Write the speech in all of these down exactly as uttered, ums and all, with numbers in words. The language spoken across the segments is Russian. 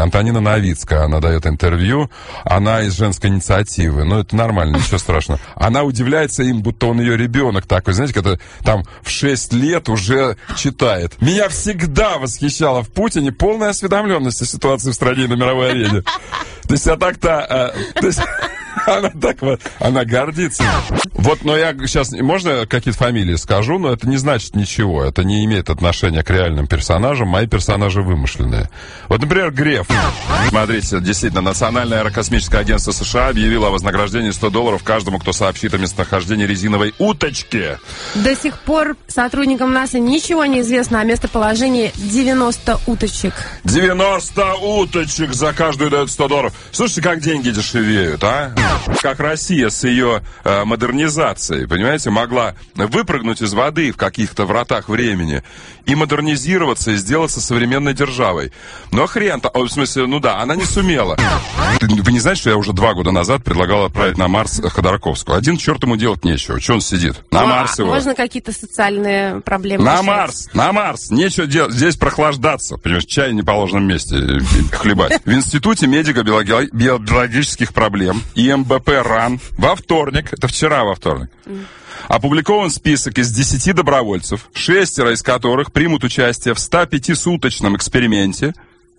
Антонина Новицкая, она дает интервью, она из женской инициативы, ну, это нормально, ничего страшного. Она удивляется им, будто он ее ребенок такой, знаете, когда там в шесть лет уже читает. Меня всегда восхищало в Путине полная осведомленность о ситуации в стране и на мировой арене. То есть, я так-то... А, то есть, она так вот, она гордится. Вот, но я сейчас, можно какие-то фамилии скажу, но это не значит ничего. Это не имеет отношения к реальным персонажам. Мои персонажи вымышленные. Вот, например, Греф. Смотрите, действительно, Национальное аэрокосмическое агентство США объявило о вознаграждении сто долларов каждому, кто сообщит о местонахождении резиновой уточки. До сих пор сотрудникам НАСА ничего не известно о местоположении девяноста уточек. девяносто уточек за каждую дают сто долларов. Слушайте, как деньги дешевеют, а? Как Россия с ее э, модернизацией, понимаете, могла выпрыгнуть из воды в каких-то вратах времени и модернизироваться, и сделаться современной державой. Но хрен-то, в смысле, ну да, она не сумела. Вы не знаете, что я уже два года назад предлагал отправить на Марс Ходорковского? Один черт ему делать нечего. Что он сидит? На ну, Марс его. Можно какие-то социальные проблемы На решать? Марс, на Марс. Нечего делать. Здесь прохлаждаться. Понимаешь, чай в неположенном месте хлебать. В Институте медико-биологических проблем и эм бэ пэ РАН во вторник, это вчера во вторник, опубликован список из десяти добровольцев, шестеро из которых примут участие в ста пятисуточном эксперименте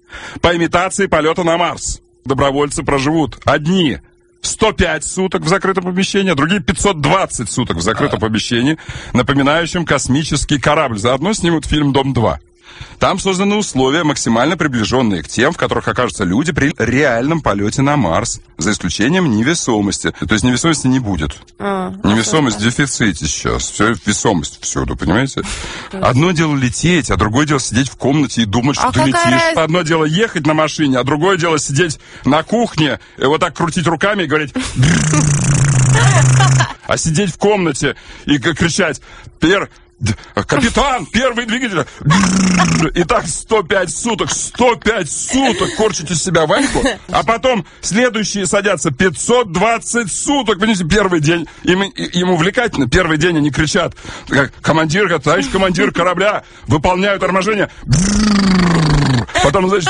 по имитации полета на Марс. Добровольцы проживут одни сто пять суток в закрытом помещении, а другие пятьсот двадцать суток в закрытом помещении, напоминающем космический корабль. Заодно снимут фильм «Дом-два». Там созданы условия, максимально приближенные к тем, в которых окажутся люди при реальном полете на Марс, за исключением невесомости. То есть невесомости не будет. А, Невесомость в дефиците сейчас. Все, весомость всюду, понимаете? Одно дело лететь, а другое дело сидеть в комнате и думать, что а ты летишь. Раз... Одно дело ехать на машине, а другое дело сидеть на кухне, и вот так крутить руками и говорить... А сидеть в комнате и кричать... Пер... Капитан, первый двигатель. И так сто пять суток, сто пять суток корчите из себя Ваньку, а потом следующие садятся пятьсот двадцать суток. Понимаете, первый день, им, им увлекательно, первый день они кричат, как командир, товарищ командир корабля, выполняют торможение. Потом, значит,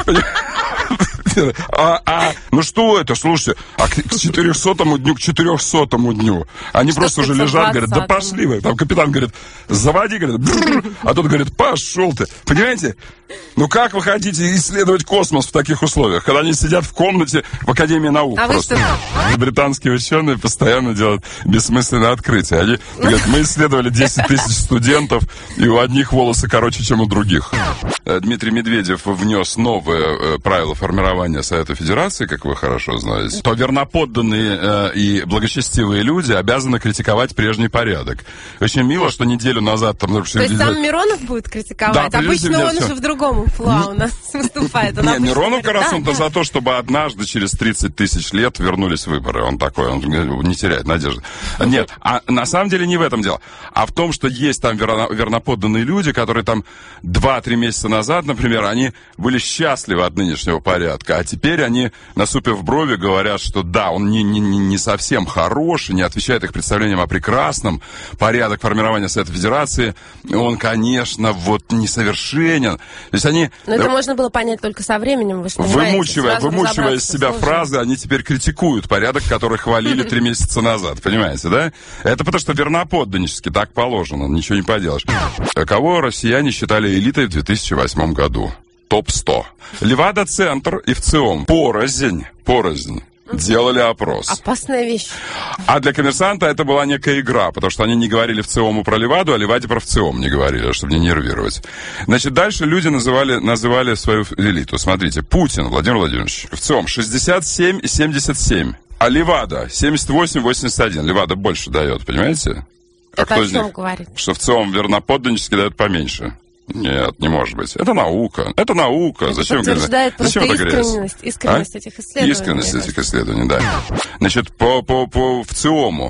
А, а, ну что это, слушайте, а к четырехсотому дню, к четырехсотому дню они что просто уже лежат, говорят, да пошли вы. Там капитан говорит, заводи, говорит, а тот говорит, пошел ты. Понимаете? Ну как вы хотите исследовать космос в таких условиях, когда они сидят в комнате в Академии наук а просто? Британские ученые постоянно делают бессмысленные открытия. Они говорят, мы исследовали десять тысяч студентов, и у одних волосы короче, чем у других. Дмитрий Медведев внес новые правила формирования Совета Федерации, как вы хорошо знаете. То верноподданные э, и благочестивые люди обязаны критиковать прежний порядок. Очень мило, что неделю назад... Там, То есть сам Миронов будет критиковать? Да, обычно он уже в другом амплуа у нас выступает. Не, Миронов как раз он-то за то, чтобы однажды через тридцать тысяч лет вернулись выборы. Он такой, он не теряет надежды. Нет, а на самом деле не в этом дело. А в том, что есть там верноподданные люди, которые там два-три месяца назад, например, они были счастливы от нынешнего порядка, а теперь они, насупив брови, говорят, что да, он не, не, не совсем хороший, не отвечает их представлениям о прекрасном. Порядок формирования Совета Федерации, он, конечно, вот несовершенен. То есть они... Но это можно было понять только со временем, вы же понимаете. Вымучивая, вымучивая из себя сложно. Фразы, они теперь критикуют порядок, который хвалили три месяца назад, понимаете, да? Это потому что верноподданнически так положено, ничего не поделаешь. Кого россияне считали элитой в две тысячи восьмом году? топ сто. Левада-центр и ВЦИОМ. Порознь, порознь. Делали опрос. Опасная вещь. А для «Коммерсанта» это была некая игра, потому что они не говорили ВЦИОМу про Леваду, а Леваде про ВЦИОМ не говорили, чтобы не нервировать. Значит, дальше люди называли, называли свою элиту. Смотрите, Путин Владимир Владимирович, ВЦИОМ шестьдесят семь и семьдесят семь, а Левада семьдесят восемь восемьдесят один. Левада больше дает, понимаете? А это кто о из чем них? Говорит? Что ВЦИОМ верноподданнически дает поменьше. Нет, не может быть. Это наука. Это наука. Это Зачем подтверждает Зачем просто искренность, искренность а? этих исследований. Искренность этих исследований, да. Значит, по, по, по ВЦИОМу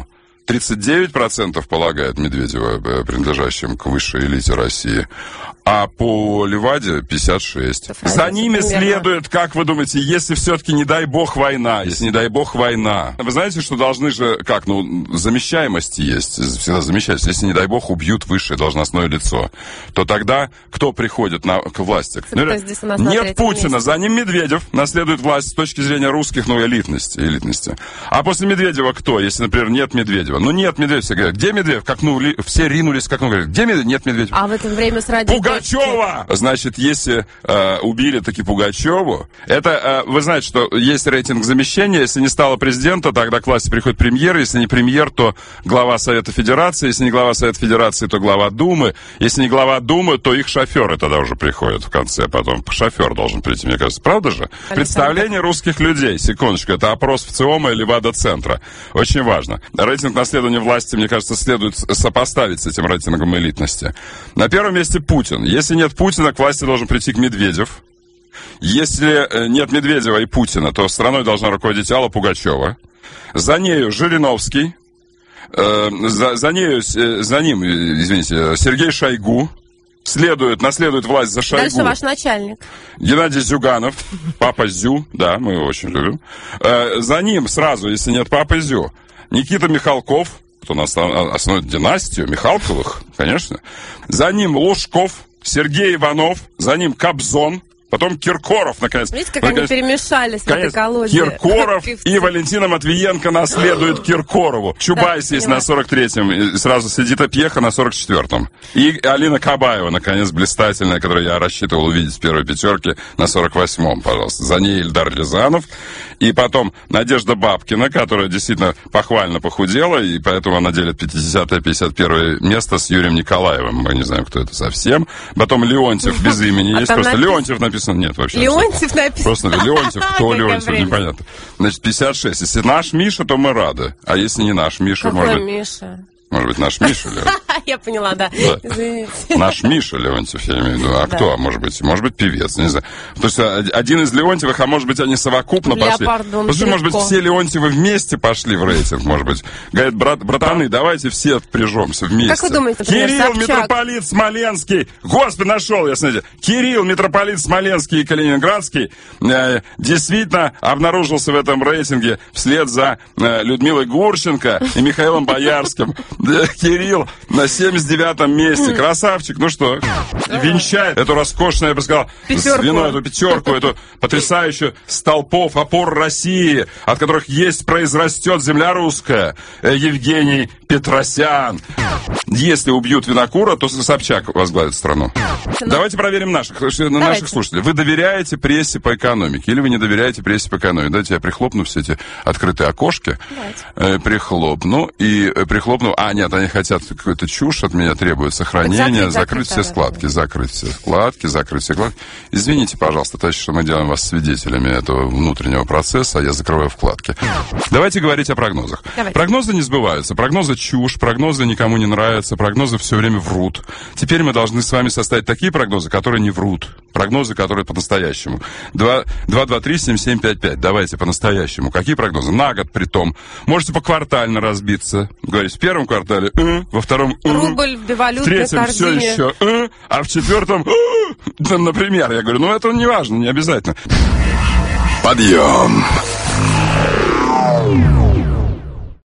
тридцать девять процентов полагает Медведева принадлежащим к высшей элите России, а по Леваде пятьдесят шесть. За ними примерно следует, как вы думаете, если все-таки, не дай бог, война, если, не дай бог, война. Вы знаете, что должны же, как, ну, замещаемость есть, всегда замещаемость. Если, не дай бог, убьют высшее должностное лицо, то тогда кто приходит на, к власти? Ну, нет Путина, месте. За ним Медведев наследует власть с точки зрения русских, ну, элитности, элитности. А после Медведева кто, если, например, нет Медведева? Ну, нет Медведева. Все говорят, где Медведев? Как, ну, ли, все ринулись, как, ну, говорят, где Медведев? Нет Медведева. А в это время с радио... Пугачева! Значит, если э, убили таки Пугачеву, это, э, вы знаете, что есть рейтинг замещения. Если не стало президента, тогда к власти приходит премьер. Если не премьер, то глава Совета Федерации. Если не глава Совета Федерации, то глава Думы. Если не глава Думы, то их шоферы тогда уже приходят в конце. Потом шофер должен прийти, мне кажется. Правда же? Александр. Представление русских людей. Секундочку. Это опрос ВЦИОМа и Левада-центра. Очень важно. Рейтинг наследования власти, мне кажется, следует сопоставить с этим рейтингом элитности. На первом месте Путин. Если нет Путина, к власти должен прийти Медведев. Если нет Медведева и Путина, то страной должна руководить Алла Пугачева. За нею Жириновский. Э, за, за, нею, за ним, извините, Сергей Шойгу. Следует, наследует власть за Шойгу. Дальше ваш начальник. Геннадий Зюганов. Папа Зю. Да, мы его очень любим. Э, за ним сразу, если нет папы Зю, Никита Михалков. Кто основной династию Михалковых, конечно. За ним Лужков, Сергей Иванов, за ним Кобзон, потом Киркоров, наконец. Видите, как наконец, они перемешались в этой колоде. Киркоров и Валентина Матвиенко наследуют Киркорову. Чубайс есть на сорок третьем, и сразу Эдита Пьеха на сорок четвертом. И Алина Кабаева, наконец, блистательная, которую я рассчитывал увидеть в первой пятерке, на сорок восьмом, пожалуйста. За ней Ильдар Рязанов. И потом Надежда Бабкина, которая действительно похвально похудела, и поэтому она делит пятидесятое пятьдесят первое место с Юрием Николаевым. Мы не знаем, кто это совсем. Потом Леонтьев без имени есть. Просто Леонтьев написано. Нет, вообще. Леонтьев написано. Просто Леонтьев, кто Леонтьев, непонятно. Значит, пятьдесят шесть. Если наш Миша, то мы рады. А если не наш Миша, Какой может быть... Миша? Может быть, наш Миша Леонтьев? Я поняла, да. да. Извините. Наш Миша Леонтьев, я имею в виду. А да. кто? Может быть, может быть, певец, не знаю. То есть один из Леонтьевых, а может быть, они совокупно пошли. Послушай, может быть, все Леонтьевы вместе пошли в рейтинг, может быть. Говорят, брат, братаны, давайте все впряжемся вместе. Как вы думаете, например, Кирилл, Собчак? митрополит Смоленский. Господи, нашел я, смотрите. Кирилл, митрополит Смоленский и Калининградский э, действительно обнаружился в этом рейтинге вслед за э, Людмилой Гурченко и Михаилом Боярским. Кирилл на семьдесят девятом месте. Красавчик. Ну что, венчает эту роскошную, я бы сказал, пятерку. звено, эту пятерку, эту потрясающую столпов, опор России, от которых есть, произрастет земля русская. Евгений Петросян. Если убьют Винокура, то Собчак возглавит страну. Но... Давайте проверим наших, Давайте. наших слушателей. Вы доверяете прессе по экономике или вы не доверяете прессе по экономике? Давайте я прихлопну все эти открытые окошки. Э, прихлопну и э, прихлопну... А, нет, они хотят какую-то чушь от меня, требуют сохранения, закрыть, закрыть все складки, да. закрыть все складки, закрыть все складки. Извините, пожалуйста, товарищи, что мы делаем вас свидетелями этого внутреннего процесса, а я закрываю вкладки. Давайте говорить о прогнозах. Давайте. Прогнозы не сбываются, прогнозы чушь, прогнозы никому не нравятся, прогнозы все время врут. Теперь мы должны с вами составить такие прогнозы, которые не врут. Прогнозы, которые по-настоящему. два, два, три, семь, семь, пять, пять. Давайте по-настоящему. Какие прогнозы? На год притом. Можете поквартально разбиться. Говорить, в первом квартале, э, во втором, э, рубль в валютной в третьем корзине. все еще, э, а в четвертом, э, например, я говорю, ну это не важно, не обязательно. Подъем!